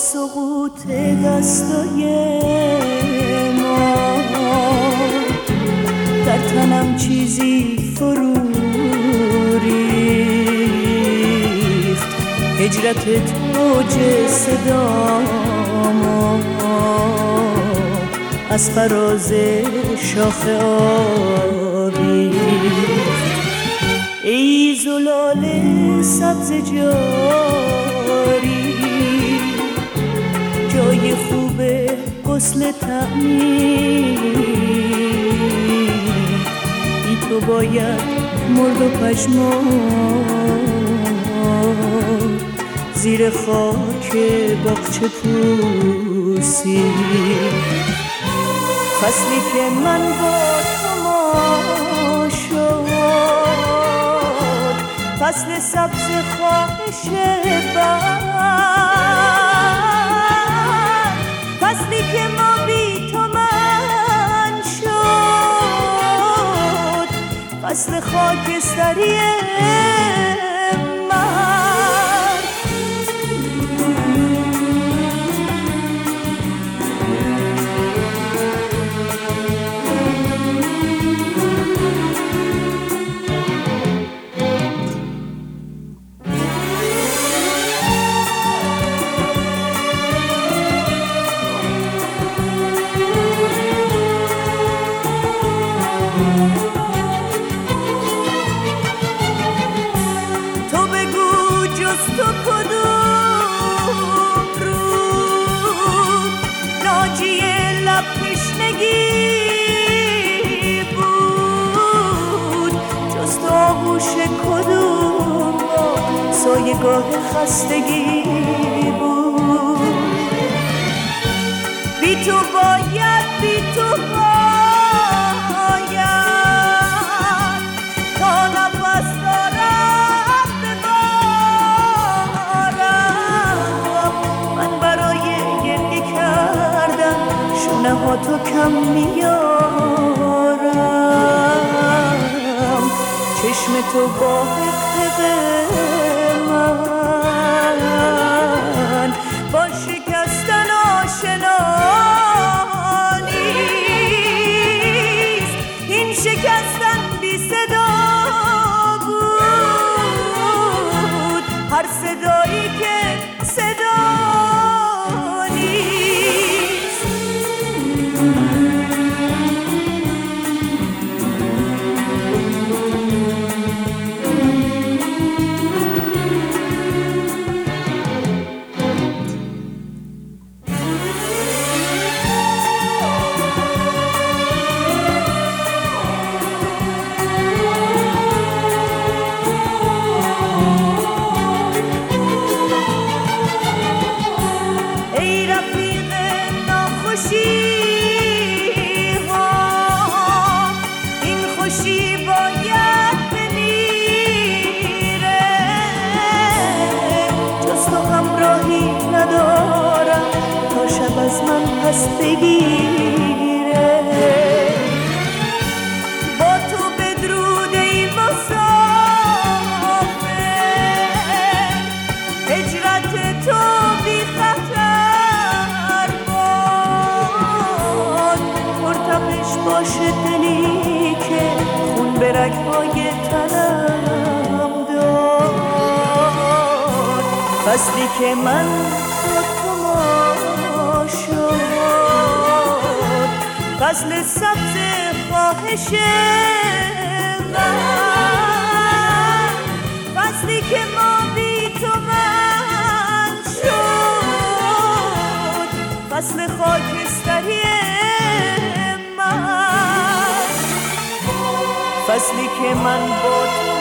سقوط دستای ما در تنم چیزی فرو ریخت، هجرت توج صداما از فراز شاخه آویخت. ای زلال سبز جاری، جای خوب غسل تعمیر، بی تو باید مرد و پژمرد زیر خاک باغچه پوسی. فصلی که من با تو ما شد، فصل سبز خواهش بر، فصلی که ما بی تو من شد، فصل خاکستری سایه‌گاه خستگی بود. بی تو باید، بی تو باید تا نفس دارم ببارم. من برای گریه کردن شونه ها تو کم میارم. چشم تو با من با شکستن آشنا نیست. این شکستن بی صدا بود، هر صدایی که صدا نیست. از من پس بگیره با تو بدرود ای مسافر، هجرت تو بی خطر باد. مرتبش باشه دلی که خون به رگ‌های تنم داد. فصلی که من فصل سبز خواهش من، فصلی که ما بی تو من شد، فصل خاکستری من، فصلی که من با تو